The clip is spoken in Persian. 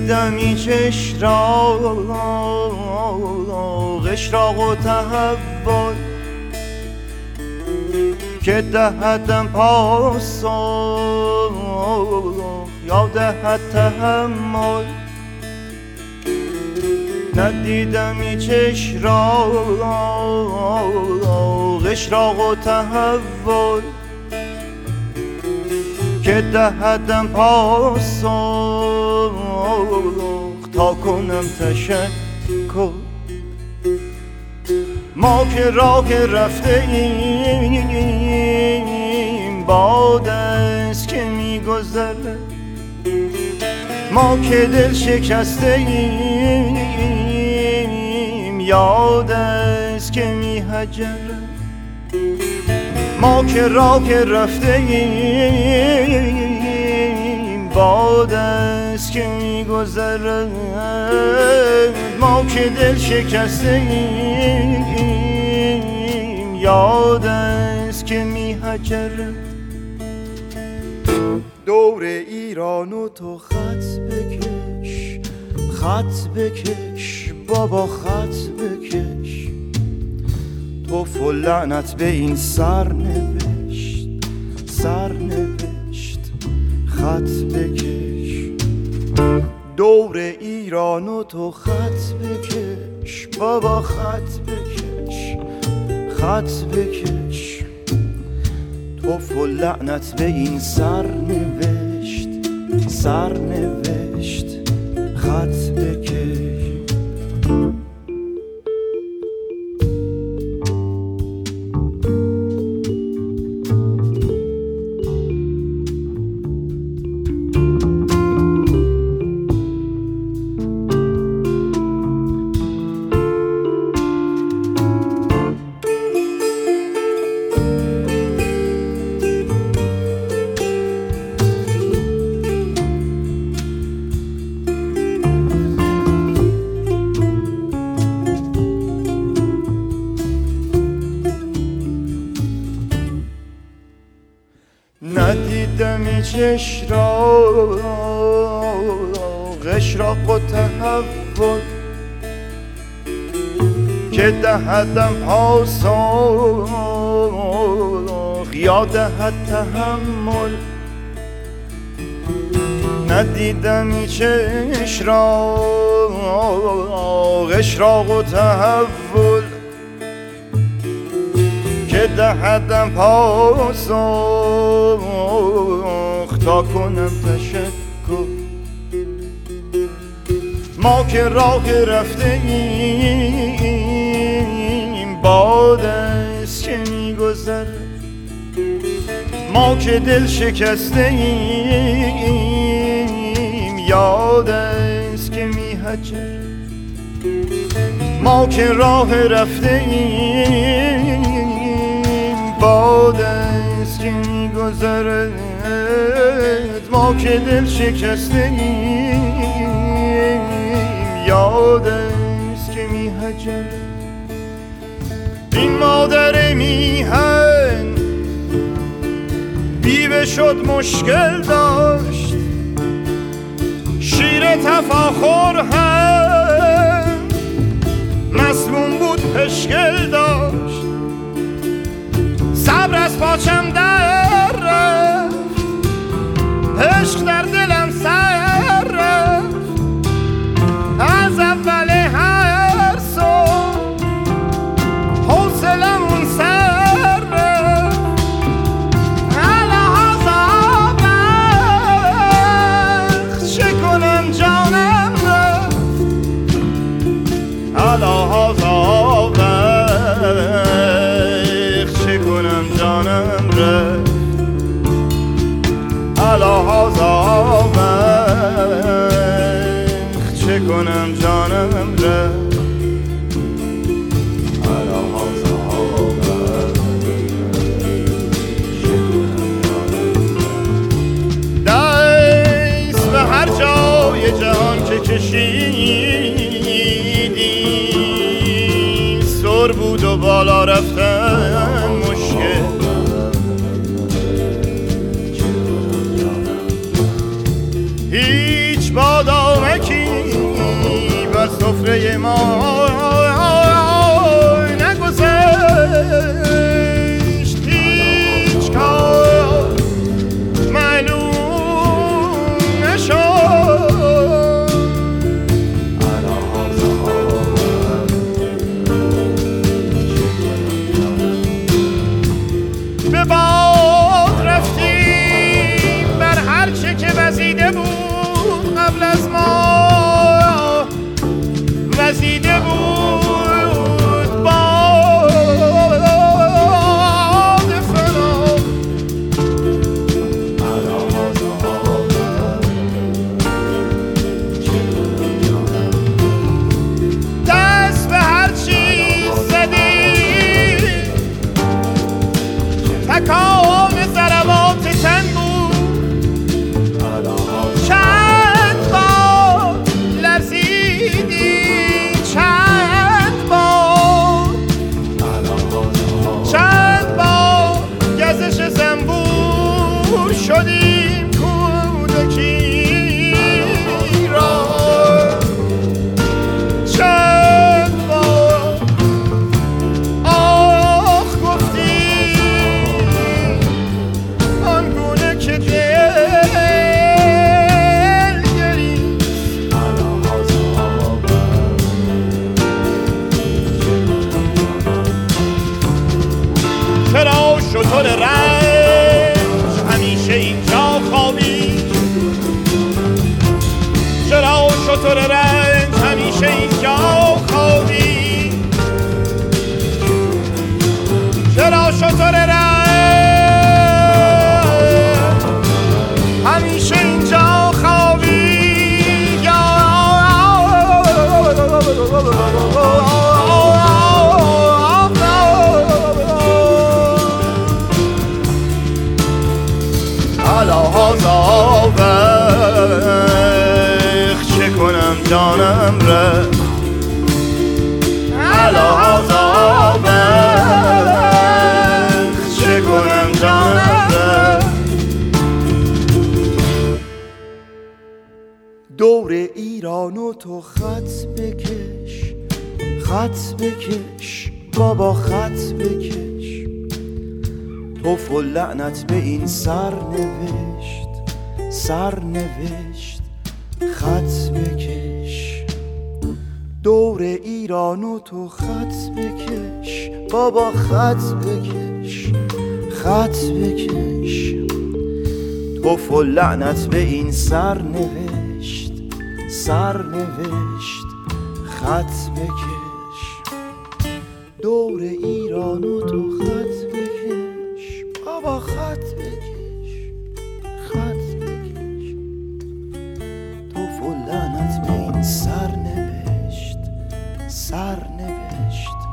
ندیدم هیچ اشراق و تحول که دهدم پاسخ یا دهد تحمل. ندیدم هیچ اشراق و تحول که دهدم پاسخ تا کنم تشکر. ما که راه رفته ایم باد است که میگذره، ما که دل شکسته ایم یاد است که میهجره. ما که راه رفته ایم باد است که میگذره، ما که دل شکسته ایم یاد است که میهجره. دور ایرانو تو خط بکش، خط بکش بابا خط بکش. توف و لعنت به این سرنوشت، سرنوشت خط بکش. دور ایرانو تو خط بکش بابا خط بکش، خط بکش. توف و لعنت به این سرنوشت، سرنوشت خط بکش. ندیدم هیچ اشراق و تحول که دهدم پاسخ یا دهد تحمل. ندیدم هیچ اشراق و تحول که دهدم پاسخ تا کنم تشکر. ما که راه رفته ایم باد است که میگذره، ما که دل شکسته ایم یاد است که میهجره. ما که راه رفته ایم باد است که میگذره، ما که دل شکسته ایم یاد است که میهجره. این مادر میهن بیوه شد مشکل داشت، شیر تفاخر هم مسموم بود پشکل داشت. صبر از پاچم در رفت، عشق در دلم سر رفت. از اول هر صبح حوصلمون سر رفت. الهاز وقت چه کنم جانم رفت، الهاز وقت چه کنم جانم رفت، الهاز وقت چه کنم جانم رفت، الهاز وقت چه کنم جانم رفت. دست به هر جای جهان که کشیدی سر بود و بالا رفتن مشکل. هیچ بادامکی قصه ما نگذشت هیچ کار معلوم نشد. به باد رفتیم بر هر چه که وزیده بود قبل از ما، وزیده بود باد فنا. دست به هر چیز زدی تکام ضربات تن بود، چند بار لرزیدی، چند بار گزش زنبور شدیم کودکی را، چند بار آخ گفتیم آنگونه که دل گریست. چرا شتر رنج همیشه اینجا خوابی؟ چرا شتر رنج همیشه اینجا خوابی؟ چرا شتر رنج همیشه اینجا خوابی؟ چه کنم جانم ره، چه کنم جانم ره. دور ایران و تو خط بکش، خط بکش بابا، خط بکش. توف و لعنت به این سرنوشت، سرنوشت خط بکش. دور ایران و تو خط بکش بابا، خط بکش، خط بکش. توف و لعنت به این سرنوشت، سرنوشت خط بکش. دور ایران و تو خط بکش بابا، خط بکش، خط بکش. توف و لعنت به این سرنوشت، سرنوشت